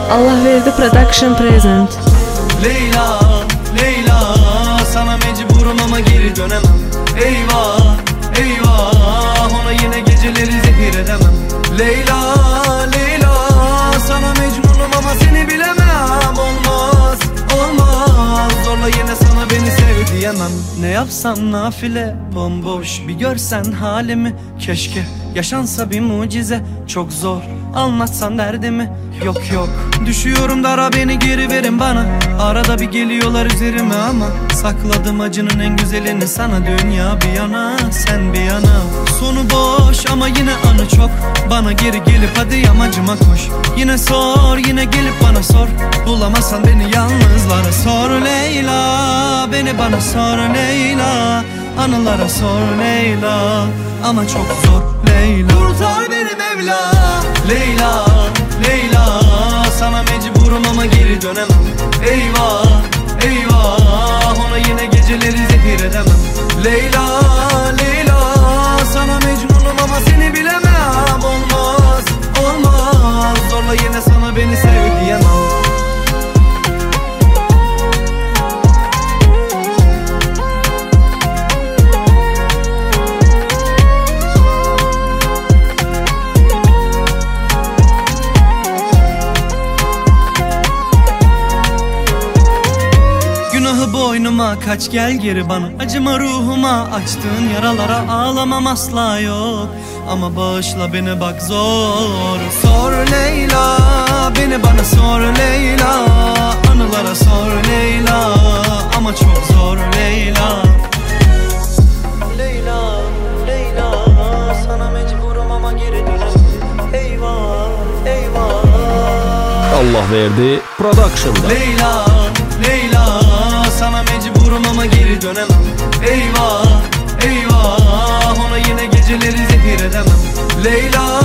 Allah Verdi Production Present. Leyla, Leyla, sana mecburum ama geri dönemem. Eyvah, eyvah, ona yine geceleri zehir edemem. Leyla, Leyla, sana mecnunum ama seni bilemem. Olmaz, olmaz, zorla yine sana beni sev diyemem. Ne yapsam nafile, bomboş, bir görsen halimi. Keşke yaşansa bir mucize, çok zor anlatsan derdimi. Yok yok, düşüyorum dara, beni geri verin bana. Arada bir geliyorlar üzerime ama sakladım acının en güzelini sana. Dünya bir yana, sen bir yana. Sonu boş ama yine anı çok. Bana geri gelip hadi yamacıma koş. Yine sor, yine gelip bana sor. Bulamazsan beni yalnızlara sor Leyla. Beni bana sor Leyla. Anılara sor Leyla. Ama çok zor Leyla. Kurtar beni Mevla. Leyla, Leyla, sana mecburum ama geri dönemem. Eyvah, eyvah, ona yine geceleri zehir edemem. Leyla, Leyla, sana mecnunum ama seni bilemem. Olmaz, olmaz, zorla yine sana beni sev diyemem. Günahı boynuma kaç, gel geri bana. Acıma ruhuma, açtığın yaralara ağlamam asla yok. Ama bağışla beni bak zor. Sor Leyla, beni bana sor Leyla. Anılara sor Leyla. Ama çok zor Leyla. Leyla, Leyla, sana mecburum ama geri dönemem. Eyvah, eyvah. Allah Verdi Production'da. Leyla, Leyla, sana mecburum ama geri dönemem. Eyvah, eyvah, ona yine geceleri zehir edemem. Leyla,